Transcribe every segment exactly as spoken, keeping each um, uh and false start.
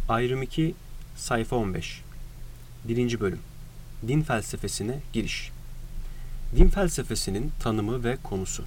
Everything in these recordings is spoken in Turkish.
Ayrım iki, sayfa on beş. birinci bölüm. Din felsefesine giriş. Din felsefesinin tanımı ve konusu.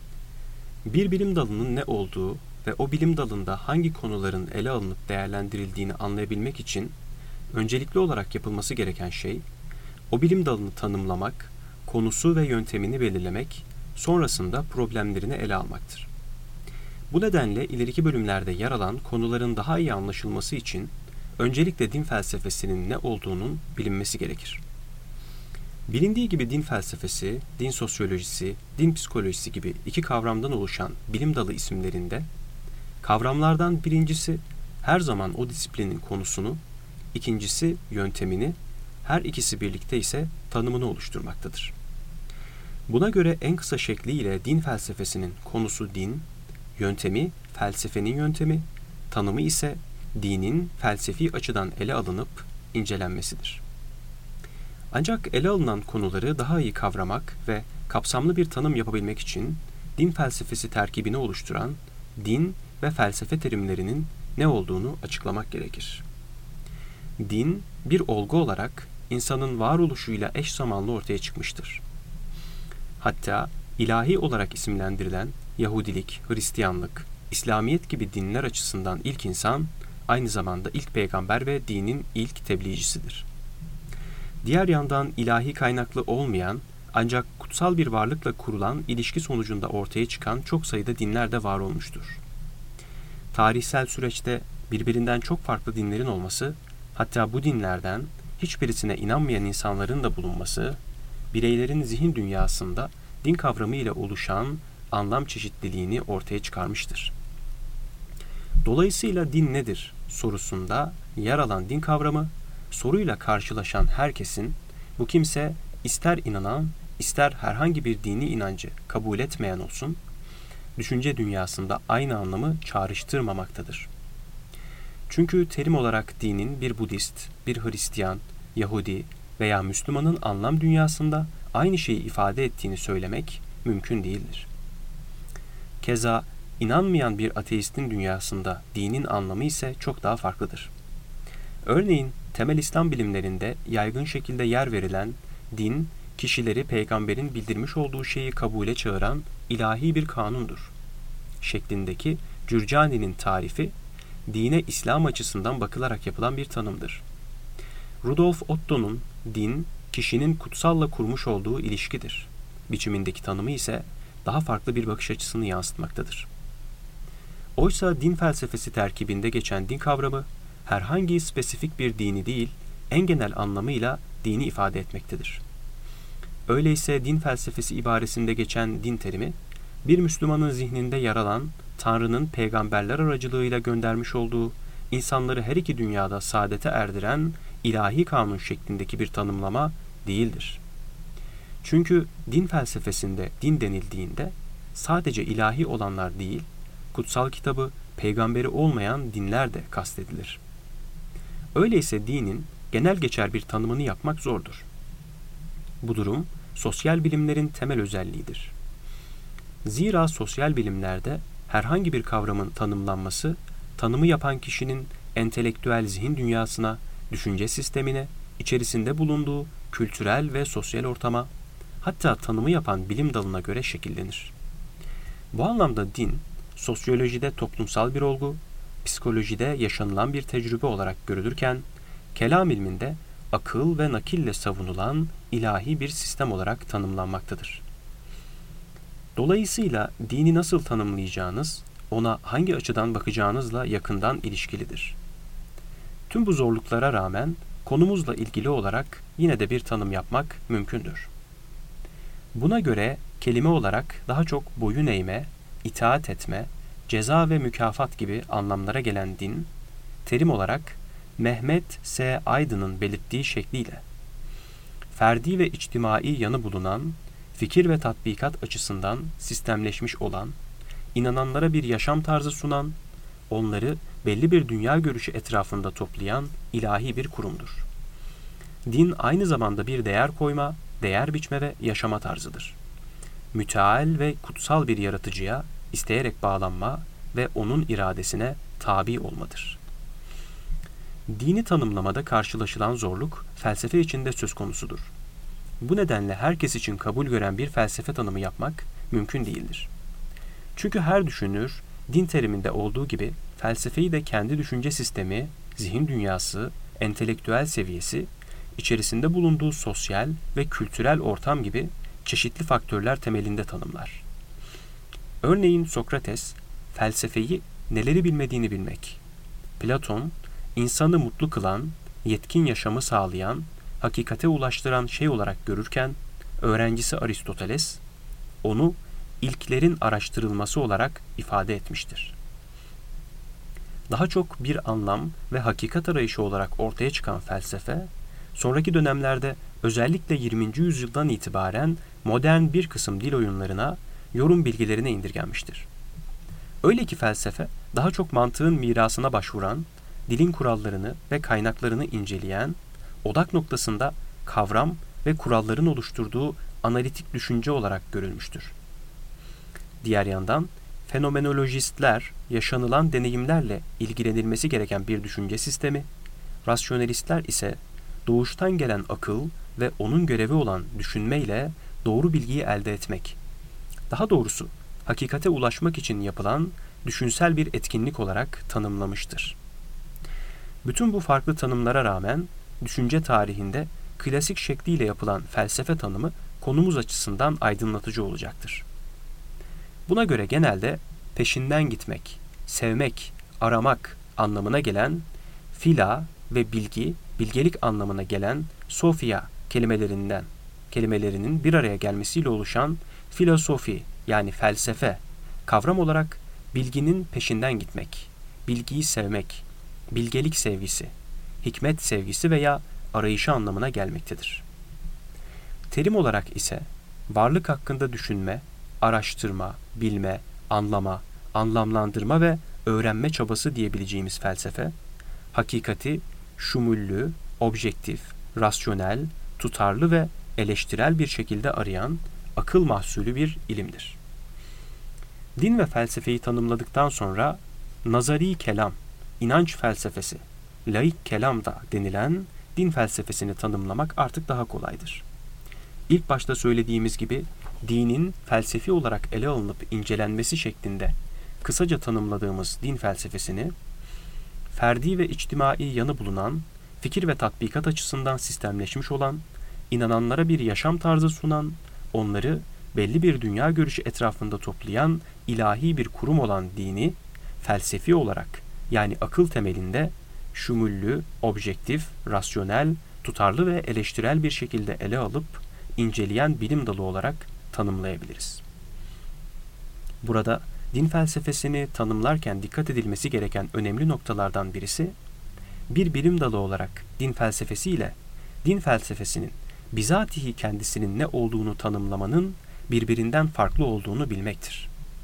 Bir bilim dalının ne olduğu ve o bilim dalında hangi konuların ele alınıp değerlendirildiğini anlayabilmek için öncelikli olarak yapılması gereken şey, o bilim dalını tanımlamak, konusu ve yöntemini belirlemek, sonrasında problemlerini ele almaktır. Bu nedenle ileriki bölümlerde yer alan konuların daha iyi anlaşılması için öncelikle din felsefesinin ne olduğunun bilinmesi gerekir. Bilindiği gibi din felsefesi, din sosyolojisi, din psikolojisi gibi iki kavramdan oluşan bilim dalı isimlerinde, kavramlardan birincisi her zaman o disiplinin konusunu, ikincisi yöntemini, her ikisi birlikte ise tanımını oluşturmaktadır. Buna göre en kısa şekliyle din felsefesinin konusu din, yöntemi felsefenin yöntemi, tanımı ise dinin felsefi açıdan ele alınıp incelenmesidir. Ancak ele alınan konuları daha iyi kavramak ve kapsamlı bir tanım yapabilmek için din felsefesi terkibini oluşturan din ve felsefe terimlerinin ne olduğunu açıklamak gerekir. Din, bir olgu olarak insanın varoluşuyla eş zamanlı ortaya çıkmıştır. Hatta ilahi olarak isimlendirilen Yahudilik, Hristiyanlık, İslamiyet gibi dinler açısından ilk insan, aynı zamanda ilk peygamber ve dinin ilk tebliğcisidir. Diğer yandan ilahi kaynaklı olmayan, ancak kutsal bir varlıkla kurulan ilişki sonucunda ortaya çıkan çok sayıda dinler de var olmuştur. Tarihsel süreçte birbirinden çok farklı dinlerin olması, hatta bu dinlerden hiçbirisine inanmayan insanların da bulunması, bireylerin zihin dünyasında din kavramı ile oluşan anlam çeşitliliğini ortaya çıkarmıştır. Dolayısıyla din nedir sorusunda yer alan din kavramı, soruyla karşılaşan herkesin, bu kimse ister inanan, ister herhangi bir dini inancı kabul etmeyen olsun, düşünce dünyasında aynı anlamı çağrıştırmamaktadır. Çünkü terim olarak dinin bir Budist, bir Hristiyan, Yahudi veya Müslümanın anlam dünyasında aynı şeyi ifade ettiğini söylemek mümkün değildir. Keza inanmayan bir ateistin dünyasında dinin anlamı ise çok daha farklıdır. Örneğin temel İslam bilimlerinde yaygın şekilde yer verilen din, kişileri peygamberin bildirmiş olduğu şeyi kabule çağıran ilahi bir kanundur şeklindeki Cürcani'nin tarifi, dine İslam açısından bakılarak yapılan bir tanımdır. Rudolf Otto'nun din, kişinin kutsalla kurmuş olduğu ilişkidir biçimindeki tanımı ise daha farklı bir bakış açısını yansıtmaktadır. Oysa din felsefesi terkibinde geçen din kavramı, herhangi spesifik bir dini değil, en genel anlamıyla dini ifade etmektedir. Öyleyse din felsefesi ibaresinde geçen din terimi, bir Müslümanın zihninde yer alan, Tanrı'nın peygamberler aracılığıyla göndermiş olduğu, insanları her iki dünyada saadete erdiren ilahi kanun şeklindeki bir tanımlama değildir. Çünkü din felsefesinde din denildiğinde sadece ilahi olanlar değil, kutsal kitabı, peygamberi olmayan dinler de kastedilir. Öyleyse dinin genel geçer bir tanımını yapmak zordur. Bu durum sosyal bilimlerin temel özelliğidir. Zira sosyal bilimlerde herhangi bir kavramın tanımlanması, tanımı yapan kişinin entelektüel zihin dünyasına, düşünce sistemine, içerisinde bulunduğu kültürel ve sosyal ortama, hatta tanımı yapan bilim dalına göre şekillenir. Bu anlamda din, sosyolojide toplumsal bir olgu, psikolojide yaşanılan bir tecrübe olarak görülürken, kelam ilminde akıl ve nakille savunulan ilahi bir sistem olarak tanımlanmaktadır. Dolayısıyla dini nasıl tanımlayacağınız, ona hangi açıdan bakacağınızla yakından ilişkilidir. Tüm bu zorluklara rağmen konumuzla ilgili olarak yine de bir tanım yapmak mümkündür. Buna göre kelime olarak daha çok boyun eğme, itaat etme, ceza ve mükafat gibi anlamlara gelen din, terim olarak Mehmet S. Aydın'ın belirttiği şekliyle, ferdi ve içtimai yanı bulunan, fikir ve tatbikat açısından sistemleşmiş olan, inananlara bir yaşam tarzı sunan, onları belli bir dünya görüşü etrafında toplayan ilahi bir kurumdur. Din aynı zamanda bir değer koyma, değer biçme ve yaşama tarzıdır. Müteal ve kutsal bir yaratıcıya isteyerek bağlanma ve onun iradesine tabi olmadır. Dini tanımlamada karşılaşılan zorluk felsefe içinde söz konusudur. Bu nedenle herkes için kabul gören bir felsefe tanımı yapmak mümkün değildir. Çünkü her düşünür, din teriminde olduğu gibi felsefeyi de kendi düşünce sistemi, zihin dünyası, entelektüel seviyesi, içerisinde bulunduğu sosyal ve kültürel ortam gibi çeşitli faktörler temelinde tanımlar. Örneğin Sokrates, felsefeyi neleri bilmediğini bilmek, Platon, insanı mutlu kılan, yetkin yaşamı sağlayan, hakikate ulaştıran şey olarak görürken, öğrencisi Aristoteles, onu ilklerin araştırılması olarak ifade etmiştir. Daha çok bir anlam ve hakikat arayışı olarak ortaya çıkan felsefe, sonraki dönemlerde özellikle yirminci yüzyıldan itibaren modern bir kısım dil oyunlarına, yorum bilgilerine indirgenmiştir. Öyle ki felsefe daha çok mantığın mirasına başvuran, dilin kurallarını ve kaynaklarını inceleyen, odak noktasında kavram ve kuralların oluşturduğu analitik düşünce olarak görülmüştür. Diğer yandan fenomenolojistler yaşanılan deneyimlerle ilgilenilmesi gereken bir düşünce sistemi, rasyonelistler ise doğuştan gelen akıl ve onun görevi olan düşünmeyle doğru bilgiyi elde etmek, daha doğrusu hakikate ulaşmak için yapılan düşünsel bir etkinlik olarak tanımlamıştır. Bütün bu farklı tanımlara rağmen düşünce tarihinde klasik şekliyle yapılan felsefe tanımı konumuz açısından aydınlatıcı olacaktır. Buna göre genelde peşinden gitmek, sevmek, aramak anlamına gelen fila ve bilgi, bilgelik anlamına gelen sofia kelimelerinden kelimelerinin bir araya gelmesiyle oluşan filosofi yani felsefe kavram olarak bilginin peşinden gitmek, bilgiyi sevmek, bilgelik sevgisi, hikmet sevgisi veya arayışı anlamına gelmektedir. Terim olarak ise varlık hakkında düşünme, araştırma, bilme, anlama, anlamlandırma ve öğrenme çabası diyebileceğimiz felsefe, hakikati şumullü, objektif, rasyonel, tutarlı ve eleştirel bir şekilde arayan akıl mahsulü bir ilimdir. Din ve felsefeyi tanımladıktan sonra nazari kelam, inanç felsefesi, laik kelam da denilen din felsefesini tanımlamak artık daha kolaydır. İlk başta söylediğimiz gibi dinin felsefi olarak ele alınıp incelenmesi şeklinde kısaca tanımladığımız din felsefesini, ferdi ve içtimai yanı bulunan, fikir ve tatbikat açısından sistemleşmiş olan, inananlara bir yaşam tarzı sunan, onları belli bir dünya görüşü etrafında toplayan ilahi bir kurum olan dini, felsefi olarak yani akıl temelinde şumullü, objektif, rasyonel, tutarlı ve eleştirel bir şekilde ele alıp inceleyen bilim dalı olarak tanımlayabiliriz. Burada din felsefesini tanımlarken dikkat edilmesi gereken önemli noktalardan birisi, bir bilim dalı olarak din felsefesi ile din felsefesinin bizatihi kendisinin ne olduğunu tanımlamanın birbirinden farklı olduğunu bilmektir.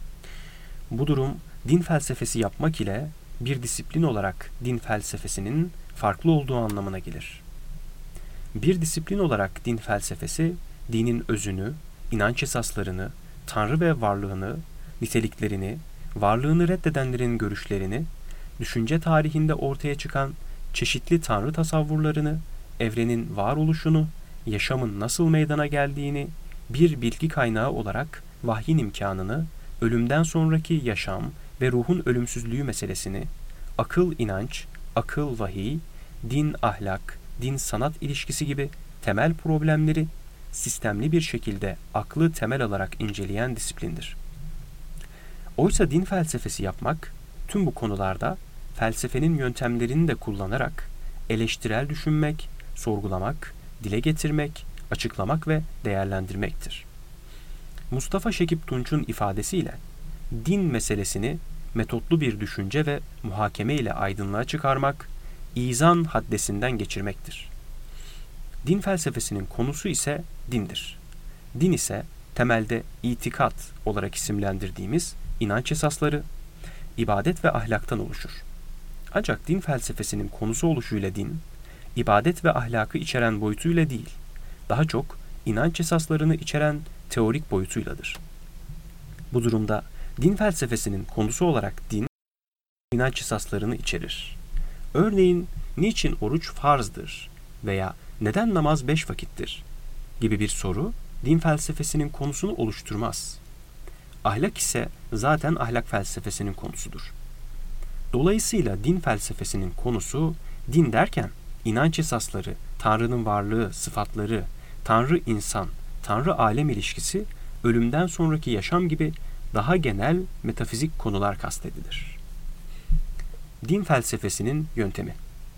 Bu durum din felsefesi yapmak ile bir disiplin olarak din felsefesinin farklı olduğu anlamına gelir. Bir disiplin olarak din felsefesi, dinin özünü, inanç esaslarını, Tanrı ve varlığını, niteliklerini, varlığını reddedenlerin görüşlerini, düşünce tarihinde ortaya çıkan çeşitli Tanrı tasavvurlarını, evrenin varoluşunu, yaşamın nasıl meydana geldiğini, bir bilgi kaynağı olarak vahyin imkanını, ölümden sonraki yaşam ve ruhun ölümsüzlüğü meselesini, akıl inanç, akıl vahiy, din ahlak, din sanat ilişkisi gibi temel problemleri sistemli bir şekilde aklı temel alarak inceleyen disiplindir. Oysa din felsefesi yapmak, tüm bu konularda felsefenin yöntemlerini de kullanarak eleştirel düşünmek, sorgulamak, dile getirmek, açıklamak ve değerlendirmektir. Mustafa Şekip Tunç'un ifadesiyle din meselesini metotlu bir düşünce ve muhakeme ile aydınlığa çıkarmak, izan haddesinden geçirmektir. Din felsefesinin konusu ise dindir. Din ise temelde itikat olarak isimlendirdiğimiz inanç esasları, ibadet ve ahlaktan oluşur. Ancak din felsefesinin konusu oluşuyla din, ibadet ve ahlakı içeren boyutuyla değil, daha çok inanç esaslarını içeren teorik boyutuyladır. Bu durumda din felsefesinin konusu olarak din, inanç esaslarını içerir. Örneğin niçin oruç farzdır veya neden namaz beş vakittir gibi bir soru din felsefesinin konusunu oluşturmaz. Ahlak ise zaten ahlak felsefesinin konusudur. Dolayısıyla din felsefesinin konusu, din derken inanç esasları, Tanrı'nın varlığı, sıfatları, Tanrı-insan, Tanrı-alem ilişkisi, ölümden sonraki yaşam gibi daha genel metafizik konular kastedilir. Din felsefesinin yöntemi.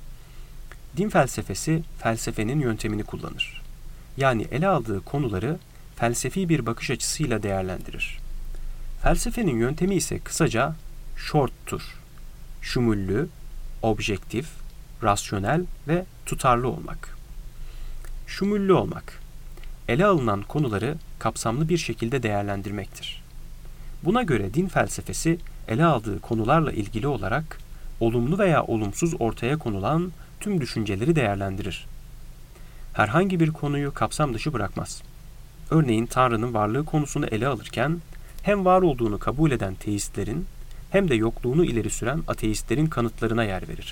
Din felsefesi, felsefenin yöntemini kullanır. Yani ele aldığı konuları felsefi bir bakış açısıyla değerlendirir. Felsefenin yöntemi ise kısaca short'tur. Şumullü, objektif, rasyonel ve tutarlı olmak. Şumullü olmak, ele alınan konuları kapsamlı bir şekilde değerlendirmektir. Buna göre din felsefesi ele aldığı konularla ilgili olarak olumlu veya olumsuz ortaya konulan tüm düşünceleri değerlendirir. Herhangi bir konuyu kapsam dışı bırakmaz. Örneğin Tanrı'nın varlığı konusunu ele alırken hem var olduğunu kabul eden teistlerin hem de yokluğunu ileri süren ateistlerin kanıtlarına yer verir.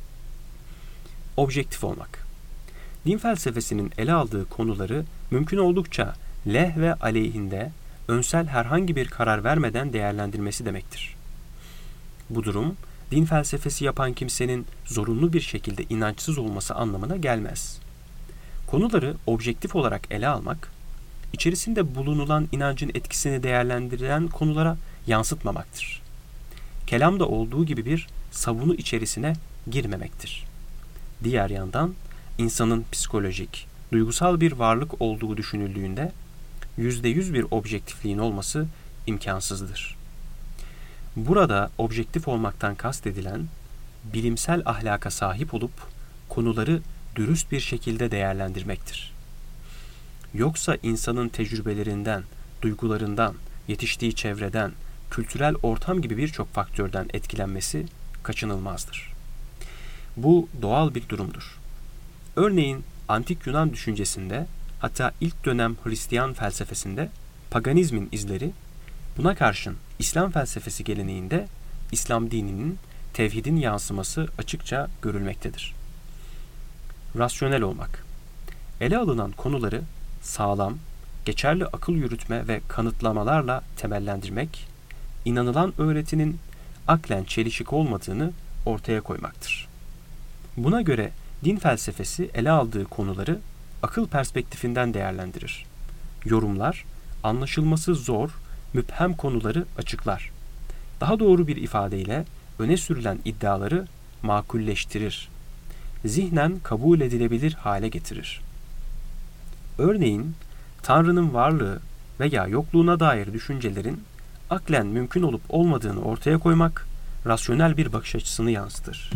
Objektif olmak. Din felsefesinin ele aldığı konuları mümkün oldukça leh ve aleyhinde önsel herhangi bir karar vermeden değerlendirmesi demektir. Bu durum, din felsefesi yapan kimsenin zorunlu bir şekilde inançsız olması anlamına gelmez. Konuları objektif olarak ele almak, içerisinde bulunulan inancın etkisini değerlendiren konulara yansıtmamaktır. Kelamda olduğu gibi bir savunu içerisine girmemektir. Diğer yandan, insanın psikolojik, duygusal bir varlık olduğu düşünüldüğünde, yüzde yüz bir objektifliğin olması imkansızdır. Burada objektif olmaktan kastedilen, bilimsel ahlaka sahip olup konuları dürüst bir şekilde değerlendirmektir. Yoksa insanın tecrübelerinden, duygularından, yetiştiği çevreden, kültürel ortam gibi birçok faktörden etkilenmesi kaçınılmazdır. Bu doğal bir durumdur. Örneğin antik Yunan düşüncesinde, hatta ilk dönem Hristiyan felsefesinde paganizmin izleri, buna karşın İslam felsefesi geleneğinde İslam dininin tevhidin yansıması açıkça görülmektedir. Rasyonel olmak. Ele alınan konuları sağlam, geçerli akıl yürütme ve kanıtlamalarla temellendirmek, inanılan öğretinin aklen çelişik olmadığını ortaya koymaktır. Buna göre din felsefesi ele aldığı konuları akıl perspektifinden değerlendirir. Yorumlar, anlaşılması zor, müphem konuları açıklar. Daha doğru bir ifadeyle öne sürülen iddiaları makulleştirir. Zihnen kabul edilebilir hale getirir. Örneğin, Tanrı'nın varlığı veya yokluğuna dair düşüncelerin aklen mümkün olup olmadığını ortaya koymak, rasyonel bir bakış açısını yansıtır.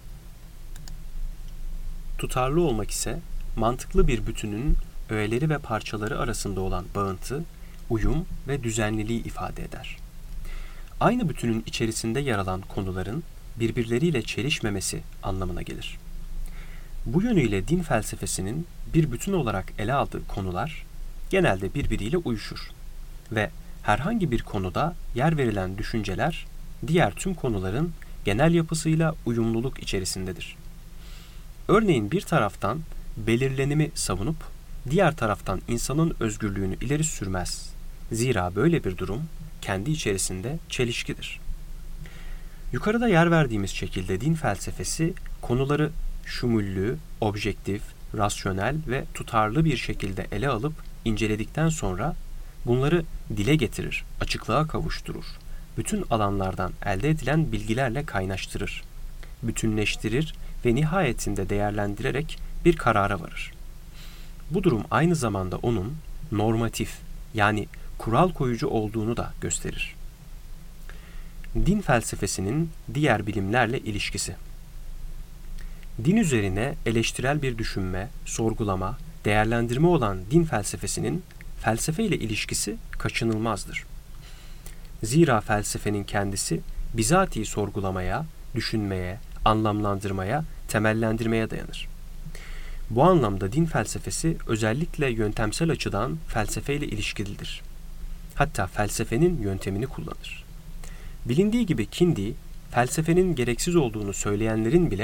Tutarlı olmak ise, mantıklı bir bütünün öğeleri ve parçaları arasında olan bağıntı, uyum ve düzenliliği ifade eder. Aynı bütünün içerisinde yer alan konuların birbirleriyle çelişmemesi anlamına gelir. Bu yönüyle din felsefesinin bir bütün olarak ele aldığı konular genelde birbiriyle uyuşur ve herhangi bir konuda yer verilen düşünceler diğer tüm konuların genel yapısıyla uyumluluk içerisindedir. Örneğin bir taraftan belirlenimi savunup diğer taraftan insanın özgürlüğünü ileri sürmez. Zira böyle bir durum kendi içerisinde çelişkidir. Yukarıda yer verdiğimiz şekilde din felsefesi konuları şumullü, objektif, rasyonel ve tutarlı bir şekilde ele alıp inceledikten sonra bunları dile getirir, açıklığa kavuşturur. Bütün alanlardan elde edilen bilgilerle kaynaştırır, bütünleştirir ve nihayetinde değerlendirerek bir karara varır. Bu durum aynı zamanda onun normatif, yani kural koyucu olduğunu da gösterir. Din felsefesinin diğer bilimlerle ilişkisi. Din üzerine eleştirel bir düşünme, sorgulama, değerlendirme olan din felsefesinin felsefe ile ilişkisi kaçınılmazdır. Zira felsefenin kendisi bizatihi sorgulamaya, düşünmeye, anlamlandırmaya, temellendirmeye dayanır. Bu anlamda din felsefesi özellikle yöntemsel açıdan felsefeyle ilişkilidir. Hatta felsefenin yöntemini kullanır. Bilindiği gibi Kindi, felsefenin gereksiz olduğunu söyleyenlerin bile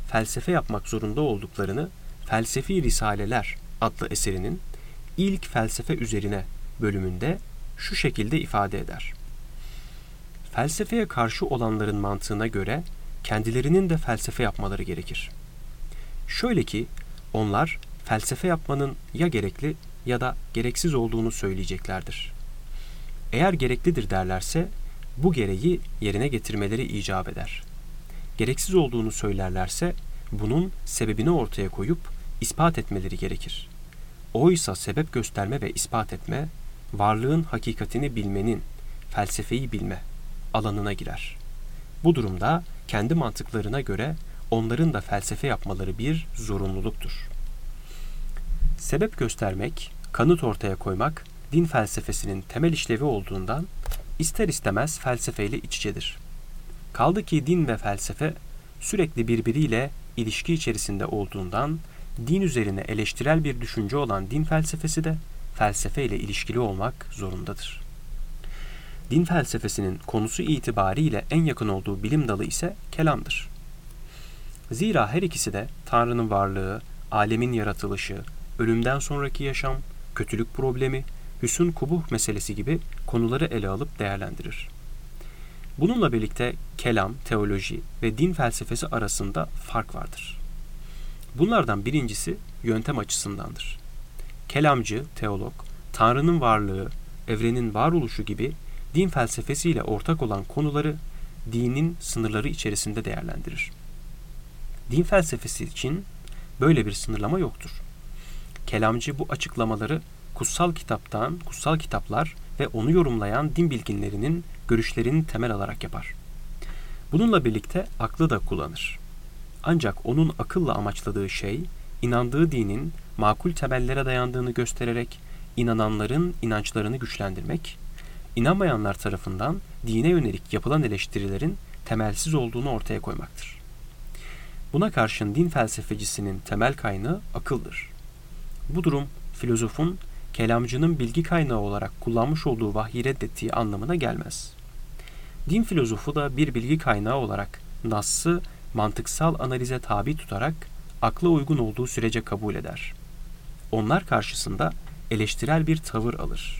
felsefe yapmak zorunda olduklarını Felsefi Risaleler adlı eserinin ilk felsefe üzerine bölümünde şu şekilde ifade eder. Felsefeye karşı olanların mantığına göre kendilerinin de felsefe yapmaları gerekir. Şöyle ki onlar felsefe yapmanın ya gerekli ya da gereksiz olduğunu söyleyeceklerdir. Eğer gereklidir derlerse bu gereği yerine getirmeleri icap eder. Gereksiz olduğunu söylerlerse bunun sebebini ortaya koyup ispat etmeleri gerekir. Oysa sebep gösterme ve ispat etme, varlığın hakikatini bilmenin, felsefeyi bilme alanına girer. Bu durumda kendi mantıklarına göre onların da felsefe yapmaları bir zorunluluktur. Sebep göstermek, kanıt ortaya koymak, din felsefesinin temel işlevi olduğundan ister istemez felsefeyle iç içedir. Kaldı ki din ve felsefe sürekli birbiriyle ilişki içerisinde olduğundan din üzerine eleştirel bir düşünce olan din felsefesi de felsefe ile ilişkili olmak zorundadır. Din felsefesinin konusu itibariyle en yakın olduğu bilim dalı ise kelamdır. Zira her ikisi de Tanrı'nın varlığı, alemin yaratılışı, ölümden sonraki yaşam, kötülük problemi, hüsn kubuh meselesi gibi konuları ele alıp değerlendirir. Bununla birlikte kelam, teoloji ve din felsefesi arasında fark vardır. Bunlardan birincisi yöntem açısındandır. Kelamcı, teolog, Tanrı'nın varlığı, evrenin varoluşu gibi din felsefesiyle ortak olan konuları dinin sınırları içerisinde değerlendirir. Din felsefesi için böyle bir sınırlama yoktur. Kelamcı bu açıklamaları kutsal kitaptan, kutsal kitaplar ve onu yorumlayan din bilginlerinin görüşlerini temel alarak yapar. Bununla birlikte aklı da kullanır. Ancak onun akılla amaçladığı şey, inandığı dinin makul temellere dayandığını göstererek inananların inançlarını güçlendirmek, inanmayanlar tarafından dine yönelik yapılan eleştirilerin temelsiz olduğunu ortaya koymaktır. Buna karşın din felsefecisinin temel kaynağı akıldır. Bu durum filozofun kelamcının bilgi kaynağı olarak kullanmış olduğu vahyi reddettiği anlamına gelmez. Din filozofu da bir bilgi kaynağı olarak Nas'ı mantıksal analize tabi tutarak akla uygun olduğu sürece kabul eder. Onlar karşısında eleştirel bir tavır alır.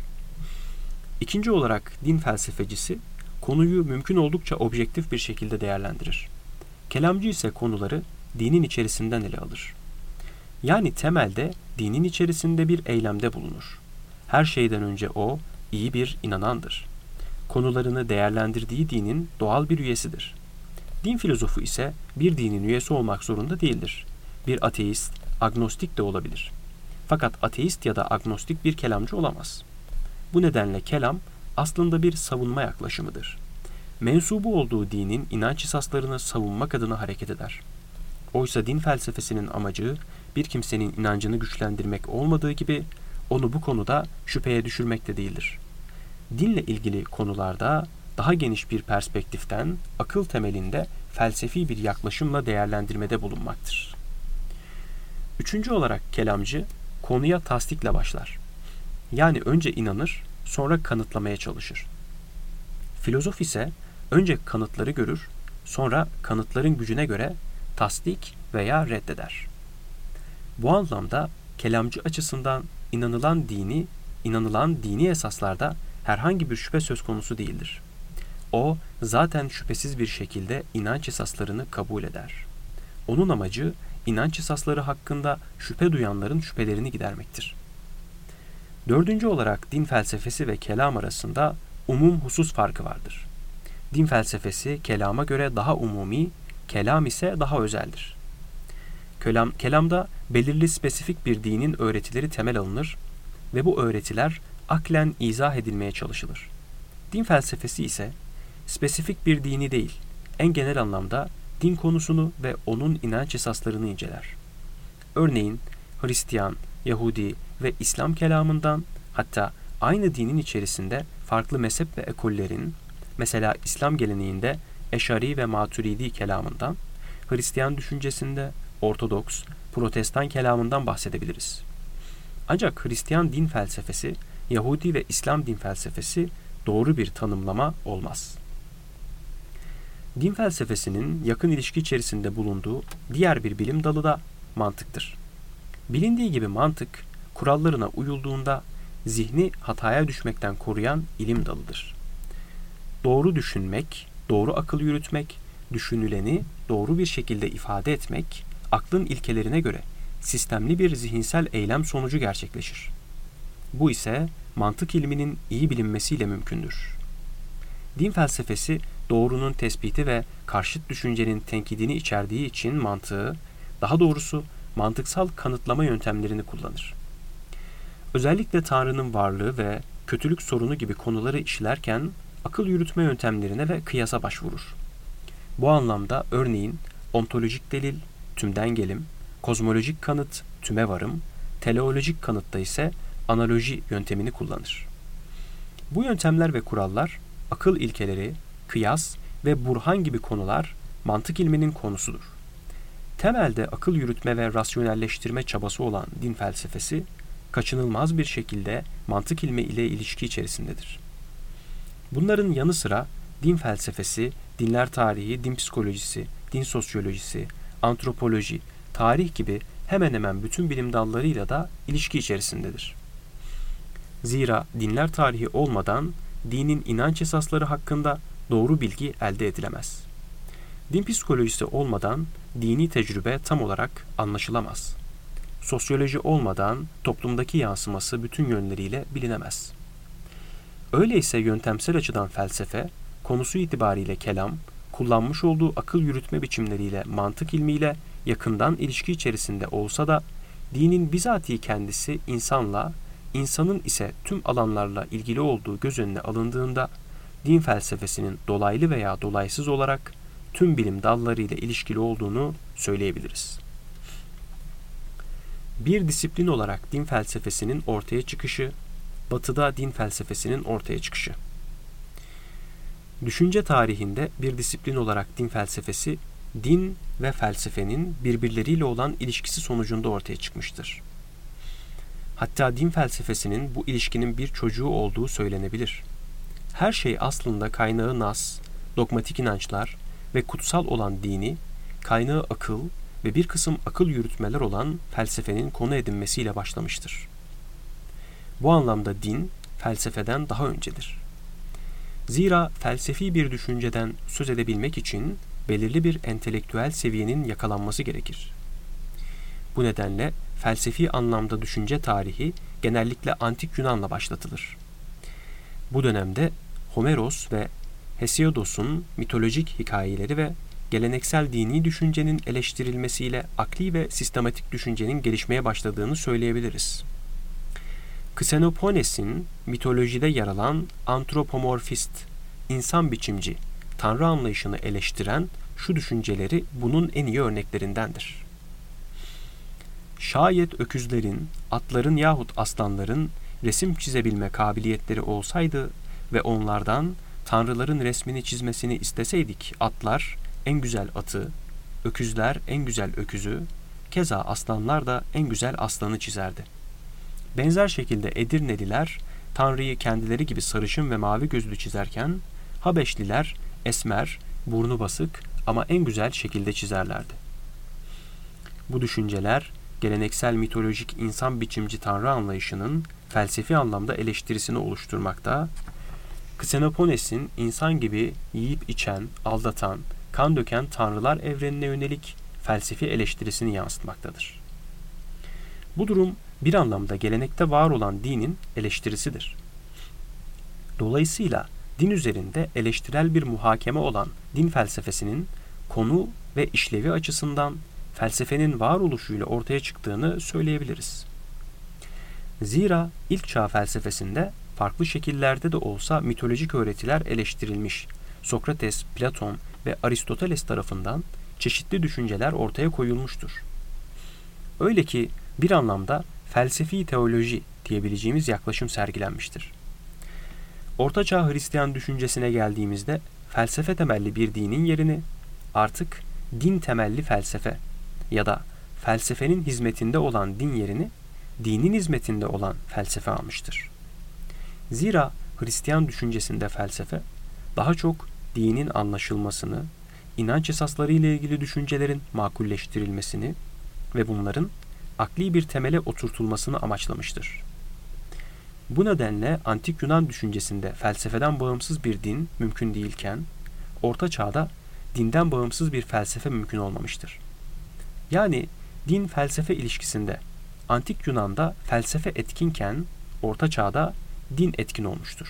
İkinci olarak din felsefecisi konuyu mümkün oldukça objektif bir şekilde değerlendirir. Kelamcı ise konuları dinin içerisinden ele alır. Yani temelde dinin içerisinde bir eylemde bulunur. Her şeyden önce o iyi bir inanandır. Konularını değerlendirdiği dinin doğal bir üyesidir. Din filozofu ise bir dinin üyesi olmak zorunda değildir. Bir ateist, agnostik de olabilir. Fakat ateist ya da agnostik bir kelamcı olamaz. Bu nedenle kelam aslında bir savunma yaklaşımıdır. Mensubu olduğu dinin inanç esaslarını savunmak adına hareket eder. Oysa din felsefesinin amacı bir kimsenin inancını güçlendirmek olmadığı gibi onu bu konuda şüpheye düşürmek de değildir. Dinle ilgili konularda daha geniş bir perspektiften akıl temelinde felsefi bir yaklaşımla değerlendirmede bulunmaktır. Üçüncü olarak kelamcı konuya tasdikle başlar. Yani önce inanır, sonra kanıtlamaya çalışır. Filozof ise önce kanıtları görür, sonra kanıtların gücüne göre tasdik veya reddeder. Bu anlamda kelamcı açısından inanılan dini, inanılan dini esaslarda herhangi bir şüphe söz konusu değildir. O zaten şüphesiz bir şekilde inanç esaslarını kabul eder. Onun amacı inanç esasları hakkında şüphe duyanların şüphelerini gidermektir. Dördüncü olarak din felsefesi ve kelam arasında umum husus farkı vardır. Din felsefesi kelama göre daha umumi, kelam ise daha özeldir. Kelam, kelamda belirli spesifik bir dinin öğretileri temel alınır ve bu öğretiler aklen izah edilmeye çalışılır. Din felsefesi ise spesifik bir dini değil, en genel anlamda din konusunu ve onun inanç esaslarını inceler. Örneğin Hristiyan, Yahudi ve İslam kelamından, hatta aynı dinin içerisinde farklı mezhep ve ekollerin, mesela İslam geleneğinde Eşari ve Maturidi kelamından, Hristiyan düşüncesinde Ortodoks, Protestan kelamından bahsedebiliriz. Ancak Hristiyan din felsefesi, Yahudi ve İslam din felsefesi doğru bir tanımlama olmaz. Din felsefesinin yakın ilişki içerisinde bulunduğu diğer bir bilim dalı da mantıktır. Bilindiği gibi mantık, kurallarına uyulduğunda zihni hataya düşmekten koruyan ilim dalıdır. Doğru düşünmek, doğru akıl yürütmek, düşünüleni doğru bir şekilde ifade etmek, aklın ilkelerine göre sistemli bir zihinsel eylem sonucu gerçekleşir. Bu ise mantık ilminin iyi bilinmesiyle mümkündür. Din felsefesi doğrunun tespiti ve karşıt düşüncenin tenkidini içerdiği için mantığı, daha doğrusu mantıksal kanıtlama yöntemlerini kullanır. Özellikle Tanrı'nın varlığı ve kötülük sorunu gibi konuları işlerken akıl yürütme yöntemlerine ve kıyasa başvurur. Bu anlamda örneğin ontolojik delil, tümden gelim, kozmolojik kanıt, tüme varım, teleolojik kanıtta ise analoji yöntemini kullanır. Bu yöntemler ve kurallar, akıl ilkeleri, kıyas ve burhan gibi konular mantık ilminin konusudur. Temelde akıl yürütme ve rasyonelleştirme çabası olan din felsefesi, kaçınılmaz bir şekilde mantık ilmi ile ilişki içerisindedir. Bunların yanı sıra din felsefesi, dinler tarihi, din psikolojisi, din sosyolojisi, antropoloji, tarih gibi hemen hemen bütün bilim dallarıyla da ilişki içerisindedir. Zira dinler tarihi olmadan dinin inanç esasları hakkında doğru bilgi elde edilemez. Din psikolojisi olmadan dini tecrübe tam olarak anlaşılamaz. Sosyoloji olmadan toplumdaki yansıması bütün yönleriyle bilinemez. Öyleyse yöntemsel açıdan felsefe, konusu itibariyle kelam, kullanmış olduğu akıl yürütme biçimleriyle mantık ilmiyle yakından ilişki içerisinde olsa da dinin bizatihi kendisi insanla, insanın ise tüm alanlarla ilgili olduğu göz önüne alındığında din felsefesinin dolaylı veya dolaysız olarak tüm bilim dallarıyla ilişkili olduğunu söyleyebiliriz. Bir disiplin olarak din felsefesinin ortaya çıkışı, Batı'da din felsefesinin ortaya çıkışı. Düşünce tarihinde bir disiplin olarak din felsefesi, din ve felsefenin birbirleriyle olan ilişkisi sonucunda ortaya çıkmıştır. Hatta din felsefesinin bu ilişkinin bir çocuğu olduğu söylenebilir. Her şey aslında kaynağı nas, dogmatik inançlar ve kutsal olan dini, kaynağı akıl ve bir kısım akıl yürütmeler olan felsefenin konu edinmesiyle başlamıştır. Bu anlamda din, felsefeden daha öncedir. Zira felsefi bir düşünceden söz edebilmek için belirli bir entelektüel seviyenin yakalanması gerekir. Bu nedenle felsefi anlamda düşünce tarihi genellikle Antik Yunan'la başlatılır. Bu dönemde Homeros ve Hesiodos'un mitolojik hikayeleri ve geleneksel dini düşüncenin eleştirilmesiyle akli ve sistematik düşüncenin gelişmeye başladığını söyleyebiliriz. Xenopones'in mitolojide yer alan antropomorfist, insan biçimci, tanrı anlayışını eleştiren şu düşünceleri bunun en iyi örneklerindendir. Şayet öküzlerin, atların yahut aslanların resim çizebilme kabiliyetleri olsaydı ve onlardan tanrıların resmini çizmesini isteseydik, atlar en güzel atı, öküzler en güzel öküzü, keza aslanlar da en güzel aslanı çizerdi. Benzer şekilde Edirneliler Tanrı'yı kendileri gibi sarışın ve mavi gözlü çizerken, Habeşliler esmer, burnu basık ama en güzel şekilde çizerlerdi. Bu düşünceler, geleneksel mitolojik insan biçimci tanrı anlayışının felsefi anlamda eleştirisini oluşturmakta, Xenopones'in insan gibi yiyip içen, aldatan, kan döken tanrılar evrenine yönelik felsefi eleştirisini yansıtmaktadır. Bu durum bir anlamda gelenekte var olan dinin eleştirisidir. Dolayısıyla din üzerinde eleştirel bir muhakeme olan din felsefesinin konu ve işlevi açısından felsefenin varoluşuyla ortaya çıktığını söyleyebiliriz. Zira ilk çağ felsefesinde farklı şekillerde de olsa mitolojik öğretiler eleştirilmiş, Sokrates, Platon ve Aristoteles tarafından çeşitli düşünceler ortaya koyulmuştur. Öyle ki bir anlamda felsefi teoloji diyebileceğimiz yaklaşım sergilenmiştir. Ortaçağ Hristiyan düşüncesine geldiğimizde felsefe temelli bir dinin yerini artık din temelli felsefe ya da felsefenin hizmetinde olan din yerini dinin hizmetinde olan felsefe almıştır. Zira Hristiyan düşüncesinde felsefe daha çok dinin anlaşılmasını, inanç esasları ile ilgili düşüncelerin makulleştirilmesini ve bunların akli bir temele oturtulmasını amaçlamıştır. Bu nedenle antik Yunan düşüncesinde felsefeden bağımsız bir din mümkün değilken, Orta Çağ'da dinden bağımsız bir felsefe mümkün olmamıştır. Yani din felsefe ilişkisinde antik Yunan'da felsefe etkinken Orta Çağ'da din etkin olmuştur.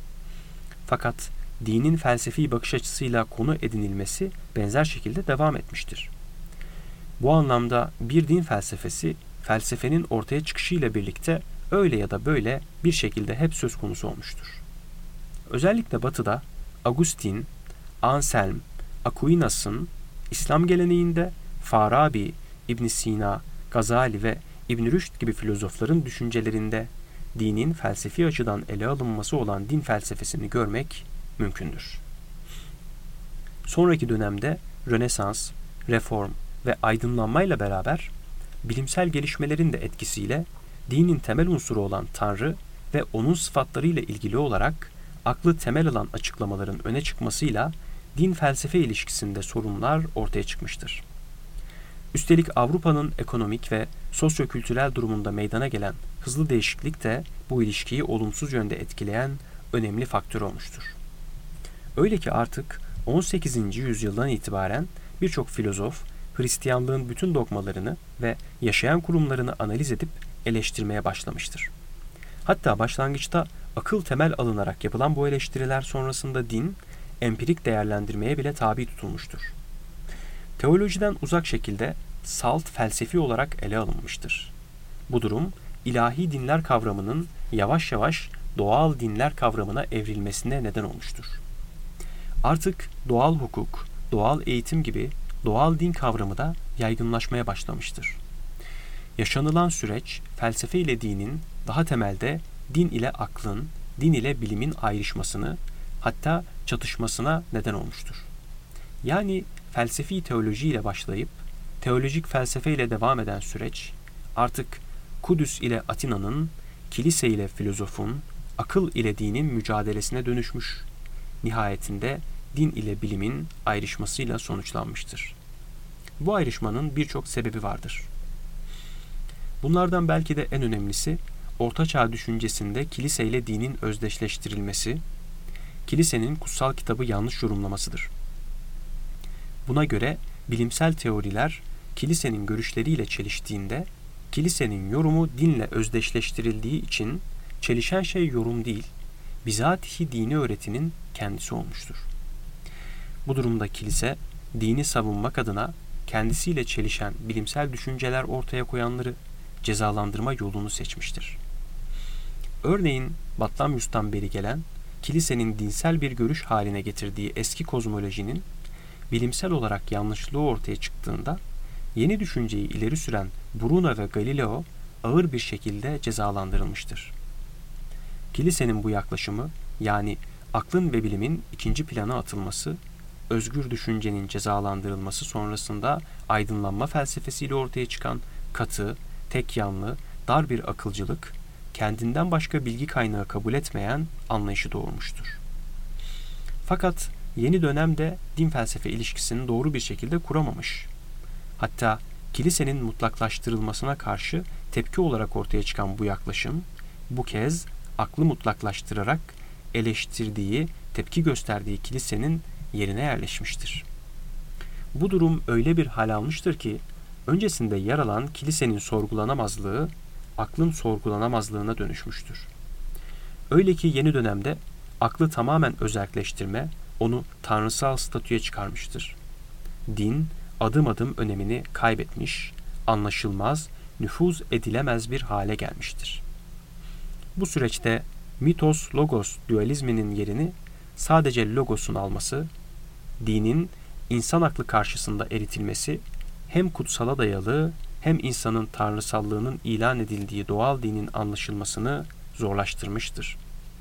Fakat dinin felsefi bakış açısıyla konu edinilmesi benzer şekilde devam etmiştir. Bu anlamda bir din felsefesi, felsefenin ortaya çıkışıyla birlikte öyle ya da böyle bir şekilde hep söz konusu olmuştur. Özellikle Batı'da Agustin, Anselm, Aquinas'ın İslam geleneğinde Farabi, İbn Sina, Gazali ve İbn Rüşd gibi filozofların düşüncelerinde dinin felsefi açıdan ele alınması olan din felsefesini görmek mümkündür. Sonraki dönemde Rönesans, Reform ve aydınlanmayla beraber bilimsel gelişmelerin de etkisiyle dinin temel unsuru olan Tanrı ve onun sıfatlarıyla ilgili olarak aklı temel alan açıklamaların öne çıkmasıyla din felsefe ilişkisinde sorunlar ortaya çıkmıştır. Üstelik Avrupa'nın ekonomik ve sosyokültürel durumunda meydana gelen hızlı değişiklik de bu ilişkiyi olumsuz yönde etkileyen önemli faktör olmuştur. Öyle ki artık on sekizinci yüzyıldan itibaren birçok filozof Hristiyanlığın bütün dogmalarını ve yaşayan kurumlarını analiz edip eleştirmeye başlamıştır. Hatta başlangıçta akıl temel alınarak yapılan bu eleştiriler sonrasında din, empirik değerlendirmeye bile tabi tutulmuştur. Teolojiden uzak şekilde salt felsefi olarak ele alınmıştır. Bu durum, ilahi dinler kavramının yavaş yavaş doğal dinler kavramına evrilmesine neden olmuştur. Artık doğal hukuk, doğal eğitim gibi doğal din kavramı da yaygınlaşmaya başlamıştır. Yaşanılan süreç, felsefe ile dinin daha temelde din ile aklın, din ile bilimin ayrışmasını, hatta çatışmasına neden olmuştur. Yani felsefi teoloji ile başlayıp, teolojik felsefe ile devam eden süreç, artık Kudüs ile Atina'nın, kilise ile filozofun, akıl ile dinin mücadelesine dönüşmüş, nihayetinde din ile bilimin ayrışmasıyla sonuçlanmıştır. Bu ayrışmanın birçok sebebi vardır. Bunlardan belki de en önemlisi, Orta Çağ düşüncesinde kilise ile dinin özdeşleştirilmesi, kilisenin kutsal kitabı yanlış yorumlamasıdır. Buna göre bilimsel teoriler kilisenin görüşleriyle çeliştiğinde, kilisenin yorumu dinle özdeşleştirildiği için çelişen şey yorum değil, bizatihi dini öğretinin kendisi olmuştur. Bu durumda kilise, dini savunmak adına kendisiyle çelişen bilimsel düşünceler ortaya koyanları cezalandırma yolunu seçmiştir. Örneğin Batlamyus'tan beri gelen, kilisenin dinsel bir görüş haline getirdiği eski kozmolojinin bilimsel olarak yanlışlığı ortaya çıktığında, yeni düşünceyi ileri süren Bruno ve Galileo ağır bir şekilde cezalandırılmıştır. Kilisenin bu yaklaşımı, yani aklın ve bilimin ikinci plana atılması, özgür düşüncenin cezalandırılması sonrasında aydınlanma felsefesiyle ortaya çıkan katı, tek yanlı, dar bir akılcılık, kendinden başka bilgi kaynağı kabul etmeyen anlayışı doğurmuştur. Fakat yeni dönemde din felsefe ilişkisini doğru bir şekilde kuramamış. Hatta kilisenin mutlaklaştırılmasına karşı tepki olarak ortaya çıkan bu yaklaşım, bu kez aklı mutlaklaştırarak eleştirdiği, tepki gösterdiği kilisenin yerine yerleşmiştir. Bu durum öyle bir hal almıştır ki, öncesinde yer alan kilisenin sorgulanamazlığı, aklın sorgulanamazlığına dönüşmüştür. Öyle ki yeni dönemde aklı tamamen özerkleştirme, onu tanrısal statüye çıkarmıştır. Din, adım adım önemini kaybetmiş, anlaşılmaz, nüfuz edilemez bir hale gelmiştir. Bu süreçte mitos-logos dualizminin yerini sadece logosun alması, dinin insan aklı karşısında eritilmesi, hem kutsala dayalı hem insanın tanrısallığının ilan edildiği doğal dinin anlaşılmasını zorlaştırmıştır.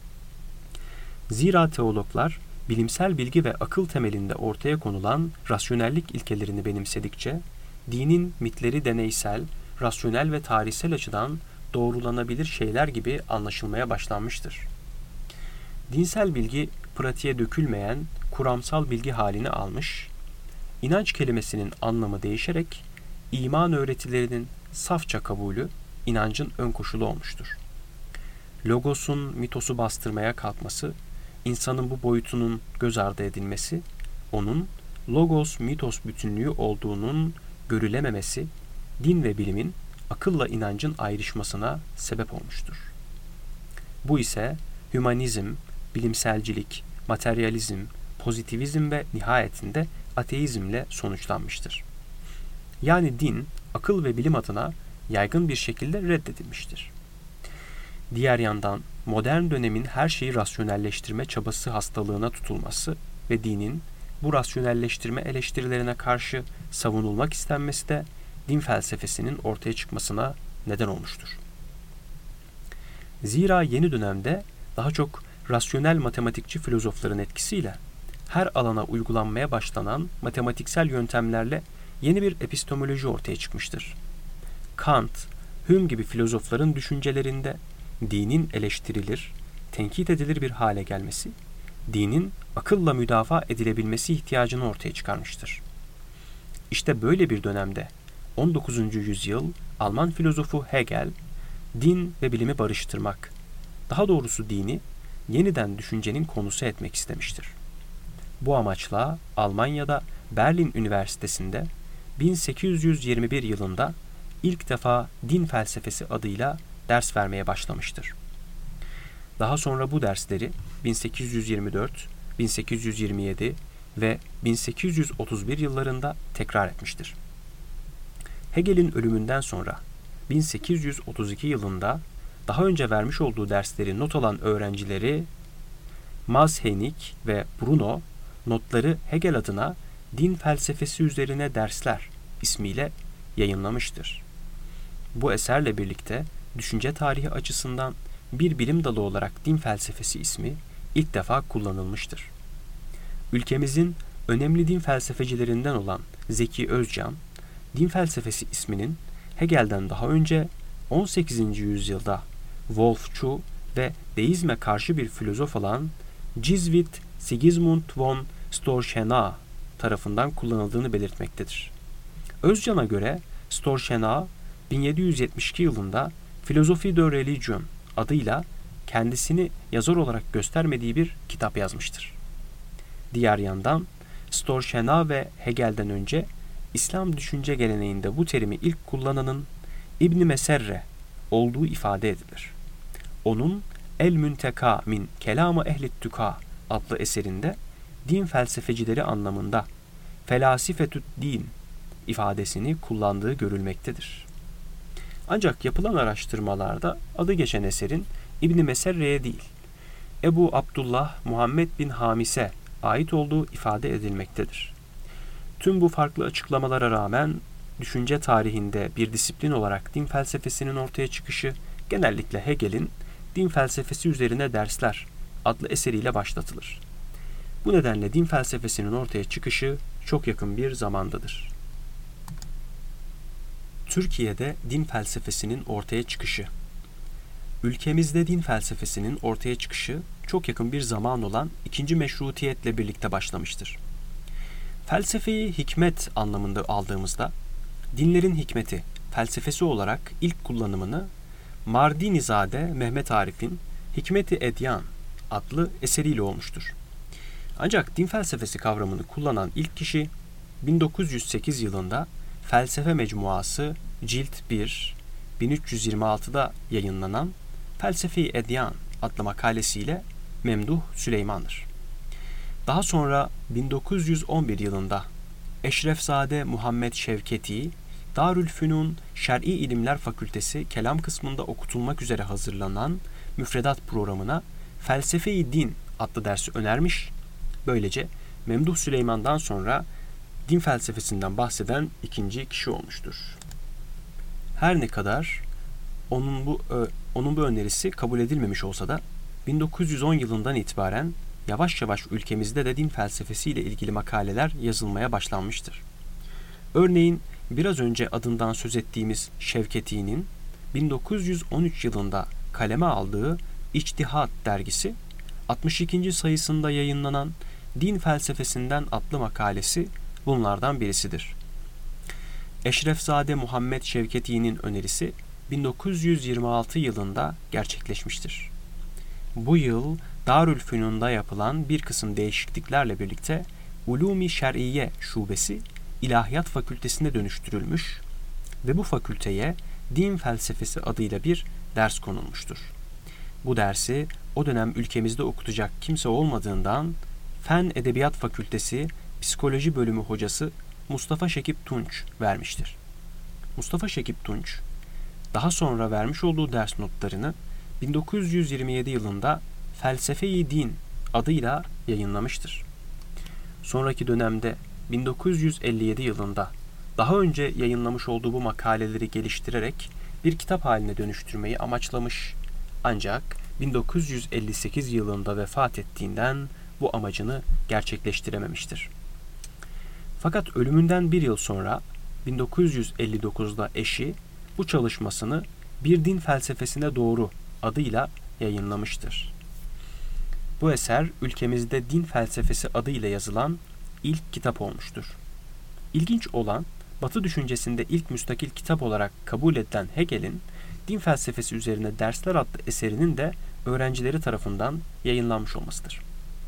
Zira teologlar, bilimsel bilgi ve akıl temelinde ortaya konulan rasyonellik ilkelerini benimsedikçe, dinin mitleri deneysel, rasyonel ve tarihsel açıdan doğrulanabilir şeyler gibi anlaşılmaya başlanmıştır. Dinsel bilgi, pratiğe dökülmeyen, kuramsal bilgi halini almış, İnanç kelimesinin anlamı değişerek iman öğretilerinin safça kabulü inancın ön koşulu olmuştur. Logos'un mitosu bastırmaya kalkması, insanın bu boyutunun göz ardı edilmesi, onun logos-mitos bütünlüğü olduğunun görülememesi, din ve bilimin akılla inancın ayrışmasına sebep olmuştur. Bu ise hümanizm, bilimselcilik, materyalizm, pozitivizm ve nihayetinde ateizmle sonuçlanmıştır. Yani din, akıl ve bilim adına yaygın bir şekilde reddedilmiştir. Diğer yandan modern dönemin her şeyi rasyonelleştirme çabası hastalığına tutulması ve dinin bu rasyonelleştirme eleştirilerine karşı savunulmak istenmesi de din felsefesinin ortaya çıkmasına neden olmuştur. Zira yeni dönemde daha çok rasyonel matematikçi filozofların etkisiyle her alana uygulanmaya başlanan matematiksel yöntemlerle yeni bir epistemoloji ortaya çıkmıştır. Kant, Hume gibi filozofların düşüncelerinde dinin eleştirilir, tenkit edilir bir hale gelmesi, dinin akılla müdafaa edilebilmesi ihtiyacını ortaya çıkarmıştır. İşte böyle bir dönemde on dokuzuncu yüzyıl Alman filozofu Hegel, din ve bilimi barıştırmak, daha doğrusu dini yeniden düşüncenin konusu etmek istemiştir. Bu amaçla Almanya'da Berlin Üniversitesi'nde bin sekiz yüz yirmi bir yılında ilk defa din felsefesi adıyla ders vermeye başlamıştır. Daha sonra bu dersleri bin sekiz yüz yirmi dört, bin sekiz yüz yirmi yedi ve bin sekiz yüz otuz bir yıllarında tekrar etmiştir. Hegel'in ölümünden sonra bin sekiz yüz otuz iki yılında daha önce vermiş olduğu dersleri not alan öğrencileri Mazhenik ve Bruno notları Hegel adına Din Felsefesi Üzerine Dersler ismiyle yayınlamıştır. Bu eserle birlikte düşünce tarihi açısından bir bilim dalı olarak din felsefesi ismi ilk defa kullanılmıştır. Ülkemizin önemli din felsefecilerinden olan Zeki Özcan, din felsefesi isminin Hegel'den daha önce on sekizinci yüzyılda Wolfçu ve deizme karşı bir filozof olan Jesuit Sigismund von Storchenau tarafından kullanıldığını belirtmektedir. Özcan'a göre Storchenau bin yedi yüz yetmiş iki yılında Philosophie de Religion adıyla kendisini yazar olarak göstermediği bir kitap yazmıştır. Diğer yandan Storchenau ve Hegel'den önce İslam düşünce geleneğinde bu terimi ilk kullananın İbn Meserre olduğu ifade edilir. Onun El Münteka min Kelam-ı Ehli Tüka adlı eserinde din felsefecileri anlamında felasifetü't din ifadesini kullandığı görülmektedir. Ancak yapılan araştırmalarda adı geçen eserin İbn Meserre'ye değil, Ebu Abdullah Muhammed bin Hamis'e ait olduğu ifade edilmektedir. Tüm bu farklı açıklamalara rağmen düşünce tarihinde bir disiplin olarak din felsefesinin ortaya çıkışı genellikle Hegel'in Din Felsefesi Üzerine Dersler adlı eseriyle başlatılır. Bu nedenle din felsefesinin ortaya çıkışı çok yakın bir zamandadır. Türkiye'de din felsefesinin ortaya çıkışı. Ülkemizde din felsefesinin ortaya çıkışı çok yakın bir zaman olan ikinci Meşrutiyetle birlikte başlamıştır. Felsefeyi hikmet anlamında aldığımızda, dinlerin hikmeti, felsefesi olarak ilk kullanımını Mardinizade Mehmet Arif'in Hikmet-i Edyan adlı eseriyle olmuştur. Ancak din felsefesi kavramını kullanan ilk kişi bin dokuz yüz sekiz yılında Felsefe Mecmuası Cilt bir, bin üç yüz yirmi altıda yayınlanan Felsefe-i Edyan adlı makalesiyle Memduh Süleyman'dır. Daha sonra bin dokuz yüz on bir yılında Eşrefzade Muhammed Şevketi, Darülfünun Şer'i İlimler Fakültesi kelam kısmında okutulmak üzere hazırlanan müfredat programına Felsefe-i Din adlı dersi önermiş. Böylece Memduh Süleyman'dan sonra din felsefesinden bahseden ikinci kişi olmuştur. Her ne kadar onun bu onun bu önerisi kabul edilmemiş olsa da bin dokuz yüz on yılından itibaren yavaş yavaş ülkemizde de din felsefesiyle ilgili makaleler yazılmaya başlanmıştır. Örneğin biraz önce adından söz ettiğimiz Şevketi'nin bin dokuz yüz on üç yılında kaleme aldığı İçtihat dergisi altmış ikinci sayısında yayınlanan Din Felsefesinden adlı makalesi bunlardan birisidir. Eşrefzade Muhammed Şevketi'nin önerisi bin dokuz yüz yirmi altı yılında gerçekleşmiştir. Bu yıl Darülfünun'da yapılan bir kısım değişikliklerle birlikte Ulûm-i Şer'iyye şubesi İlahiyat Fakültesine dönüştürülmüş ve bu fakülteye din felsefesi adıyla bir ders konulmuştur. Bu dersi o dönem ülkemizde okutacak kimse olmadığından Fen Edebiyat Fakültesi Psikoloji Bölümü hocası Mustafa Şekip Tunç vermiştir. Mustafa Şekip Tunç, daha sonra vermiş olduğu ders notlarını bin dokuz yüz yirmi yedi yılında Felsefe-i Din adıyla yayınlamıştır. Sonraki dönemde bin dokuz yüz elli yedi yılında daha önce yayınlamış olduğu bu makaleleri geliştirerek bir kitap haline dönüştürmeyi amaçlamış, ancak bin dokuz yüz elli sekiz yılında vefat ettiğinden bu amacını gerçekleştirememiştir. Fakat ölümünden bir yıl sonra bin dokuz yüz elli dokuzda eşi bu çalışmasını Bir Din Felsefesine Doğru adıyla yayınlamıştır. Bu eser ülkemizde din felsefesi adıyla yazılan ilk kitap olmuştur. İlginç olan, Batı düşüncesinde ilk müstakil kitap olarak kabul edilen Hegel'in Din Felsefesi Üzerine Dersler adlı eserinin de öğrencileri tarafından yayınlanmış olmasıdır.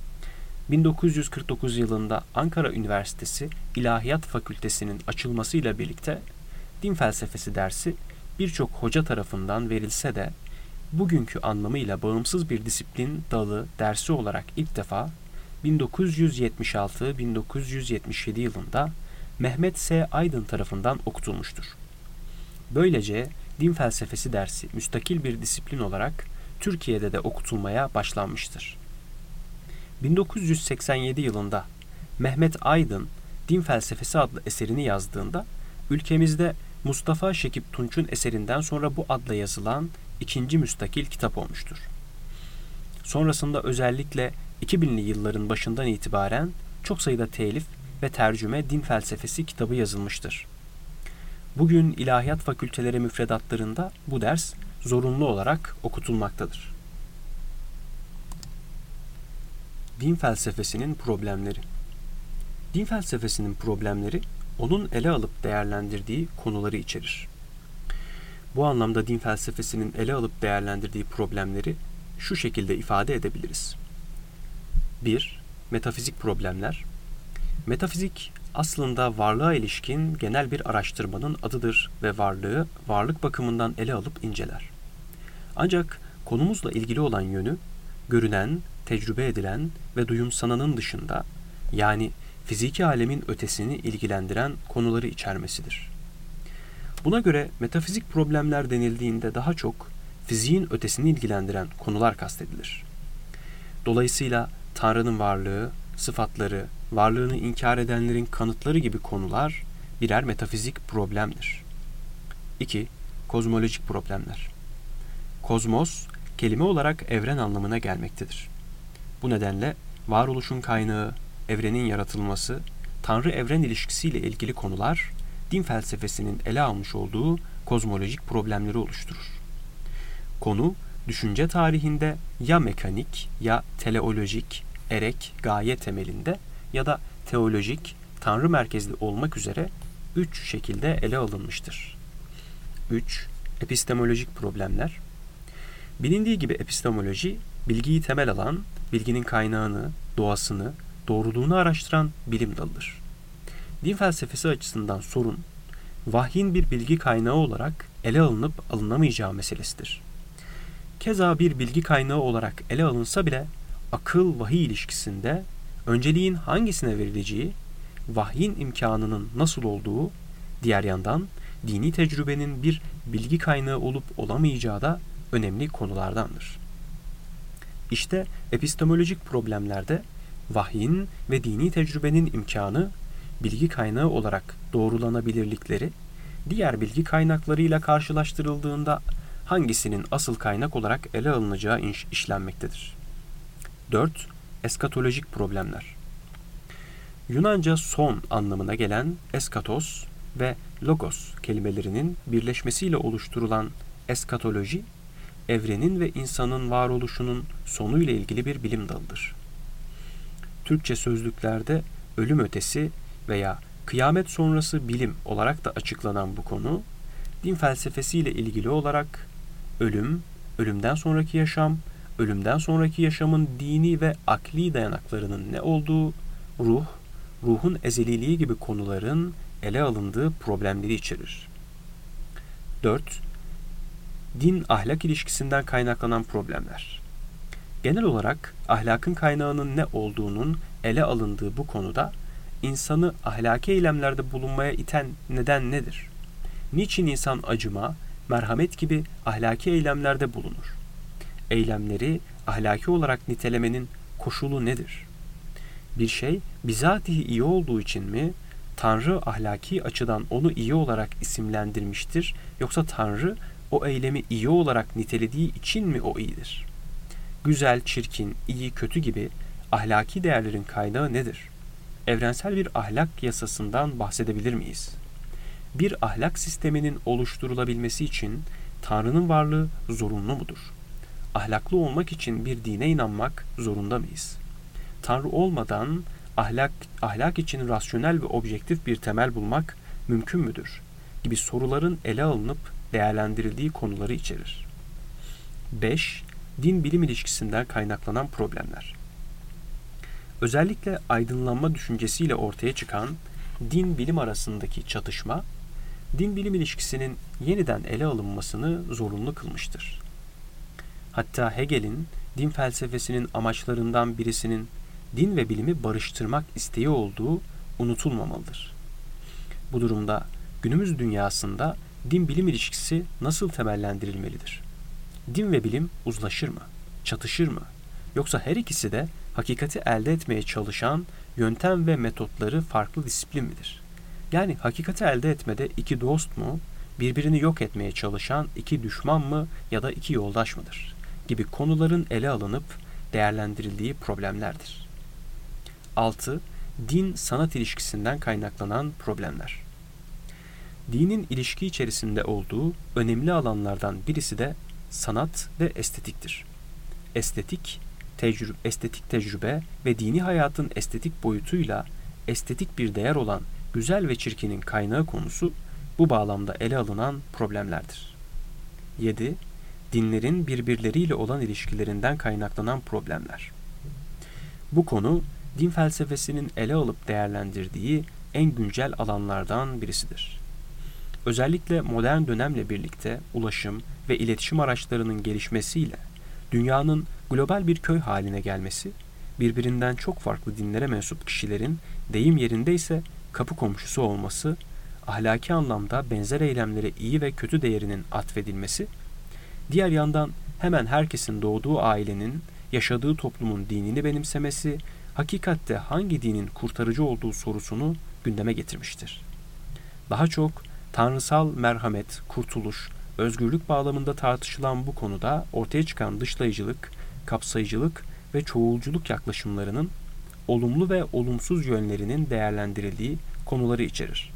bin dokuz yüz kırk dokuz yılında Ankara Üniversitesi İlahiyat Fakültesi'nin açılmasıyla birlikte din felsefesi dersi birçok hoca tarafından verilse de bugünkü anlamıyla bağımsız bir disiplin dalı dersi olarak ilk defa bin dokuz yüz yetmiş altı bin dokuz yüz yetmiş yedi yılında Mehmet S. Aydın tarafından okutulmuştur. Böylece din felsefesi dersi müstakil bir disiplin olarak Türkiye'de de okutulmaya başlanmıştır. bin dokuz yüz seksen yedi yılında Mehmet Aydın Din Felsefesi adlı eserini yazdığında ülkemizde Mustafa Şekip Tunç'un eserinden sonra bu adla yazılan ikinci müstakil kitap olmuştur. Sonrasında özellikle iki binli yılların başından itibaren çok sayıda telif ve tercüme din felsefesi kitabı yazılmıştır. Bugün ilahiyat fakülteleri müfredatlarında bu ders zorunlu olarak okutulmaktadır. Din felsefesinin problemleri. Din felsefesinin problemleri, onun ele alıp değerlendirdiği konuları içerir. Bu anlamda din felsefesinin ele alıp değerlendirdiği problemleri şu şekilde ifade edebiliriz. bir. Metafizik problemler. Metafizik aslında varlığa ilişkin genel bir araştırmanın adıdır ve varlığı varlık bakımından ele alıp inceler. Ancak konumuzla ilgili olan yönü, görünen, tecrübe edilen ve duyumsananın dışında, yani fiziki alemin ötesini ilgilendiren konuları içermesidir. Buna göre metafizik problemler denildiğinde daha çok fiziğin ötesini ilgilendiren konular kastedilir. Dolayısıyla Tanrı'nın varlığı, sıfatları, varlığını inkar edenlerin kanıtları gibi konular birer metafizik problemdir. iki. Kozmolojik problemler. Kozmos, kelime olarak evren anlamına gelmektedir. Bu nedenle varoluşun kaynağı, evrenin yaratılması, Tanrı-evren ilişkisiyle ilgili konular, din felsefesinin ele almış olduğu kozmolojik problemleri oluşturur. Konu, düşünce tarihinde ya mekanik ya teleolojik, erek, gaye temelinde ya da teolojik, tanrı merkezli olmak üzere üç şekilde ele alınmıştır. üç. Epistemolojik problemler. Bilindiği gibi epistemoloji, bilgiyi temel alan, bilginin kaynağını, doğasını, doğruluğunu araştıran bilim dalıdır. Din felsefesi açısından sorun, vahyin bir bilgi kaynağı olarak ele alınıp alınamayacağı meselesidir. Keza bir bilgi kaynağı olarak ele alınsa bile akıl-vahiy ilişkisinde önceliğin hangisine verileceği, vahyin imkanının nasıl olduğu, diğer yandan dini tecrübenin bir bilgi kaynağı olup olamayacağı da önemli konulardandır. İşte epistemolojik problemlerde vahyin ve dini tecrübenin imkanı, bilgi kaynağı olarak doğrulanabilirlikleri, diğer bilgi kaynaklarıyla karşılaştırıldığında hangisinin asıl kaynak olarak ele alınacağı işlenmektedir. dört. Eskatolojik problemler. Yunanca son anlamına gelen eskatos ve logos kelimelerinin birleşmesiyle oluşturulan eskatoloji, evrenin ve insanın varoluşunun sonuyla ilgili bir bilim dalıdır. Türkçe sözlüklerde ölüm ötesi veya Kıyamet sonrası bilim olarak da açıklanan bu konu, din felsefesiyle ilgili olarak ölüm, ölümden sonraki yaşam, ölümden sonraki yaşamın dini ve akli dayanaklarının ne olduğu, ruh, ruhun ezeliliği gibi konuların ele alındığı problemleri içerir. dört. Din-ahlak ilişkisinden kaynaklanan problemler. Genel olarak ahlakın kaynağının ne olduğunun ele alındığı bu konuda insanı ahlaki eylemlerde bulunmaya iten neden nedir? Niçin insan acıma, merhamet gibi ahlaki eylemlerde bulunur? Eylemleri ahlaki olarak nitelemenin koşulu nedir? Bir şey bizatihi iyi olduğu için mi Tanrı ahlaki açıdan onu iyi olarak isimlendirmiştir, yoksa Tanrı o eylemi iyi olarak nitelediği için mi o iyidir? Güzel, çirkin, iyi, kötü gibi ahlaki değerlerin kaynağı nedir? Evrensel bir ahlak yasasından bahsedebilir miyiz? Bir ahlak sisteminin oluşturulabilmesi için Tanrı'nın varlığı zorunlu mudur? Ahlaklı olmak için bir dine inanmak zorunda mıyız? Tanrı olmadan ahlak, ahlak için rasyonel ve objektif bir temel bulmak mümkün müdür? Gibi soruların ele alınıp değerlendirildiği konuları içerir. beş. Din-bilim ilişkisinden kaynaklanan problemler. Özellikle aydınlanma düşüncesiyle ortaya çıkan din-bilim arasındaki çatışma, din-bilim ilişkisinin yeniden ele alınmasını zorunlu kılmıştır. Hatta Hegel'in din felsefesinin amaçlarından birisinin din ve bilimi barıştırmak isteği olduğu unutulmamalıdır. Bu durumda günümüz dünyasında din-bilim ilişkisi nasıl temellendirilmelidir? Din ve bilim uzlaşır mı? Çatışır mı? Yoksa her ikisi de hakikati elde etmeye çalışan yöntem ve metotları farklı disiplin midir? Yani hakikati elde etmede iki dost mu, birbirini yok etmeye çalışan iki düşman mı ya da iki yoldaş mıdır? Gibi konuların ele alınıp değerlendirildiği problemlerdir. altı. Din-sanat ilişkisinden kaynaklanan problemler. Dinin ilişki içerisinde olduğu önemli alanlardan birisi de sanat ve estetiktir. Estetik, tecrübe, estetik tecrübe ve dini hayatın estetik boyutuyla estetik bir değer olan güzel ve çirkinin kaynağı konusu bu bağlamda ele alınan problemlerdir. yedi. Dinlerin birbirleriyle olan ilişkilerinden kaynaklanan problemler. Bu konu din felsefesinin ele alıp değerlendirdiği en güncel alanlardan birisidir. Özellikle modern dönemle birlikte ulaşım ve iletişim araçlarının gelişmesiyle dünyanın global bir köy haline gelmesi, birbirinden çok farklı dinlere mensup kişilerin deyim yerindeyse kapı komşusu olması, ahlaki anlamda benzer eylemlere iyi ve kötü değerinin atfedilmesi, diğer yandan hemen herkesin doğduğu ailenin, yaşadığı toplumun dinini benimsemesi, hakikatte hangi dinin kurtarıcı olduğu sorusunu gündeme getirmiştir. Daha çok tanrısal merhamet, kurtuluş, özgürlük bağlamında tartışılan bu konuda ortaya çıkan dışlayıcılık, kapsayıcılık ve çoğulculuk yaklaşımlarının olumlu ve olumsuz yönlerinin değerlendirildiği konuları içerir.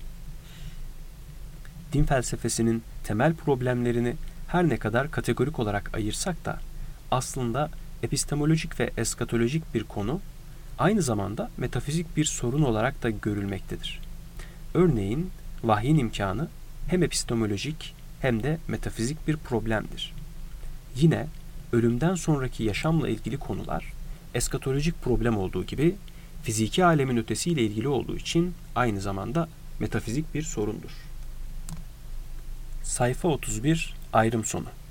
Din felsefesinin temel problemlerini her ne kadar kategorik olarak ayırsak da aslında epistemolojik ve eskatolojik bir konu, aynı zamanda metafizik bir sorun olarak da görülmektedir. Örneğin vahyin imkanı hem epistemolojik hem de metafizik bir problemdir. Yine ölümden sonraki yaşamla ilgili konular eskatolojik problem olduğu gibi fiziki alemin ötesiyle ilgili olduğu için aynı zamanda metafizik bir sorundur. Sayfa otuz bir, ayrım sonu.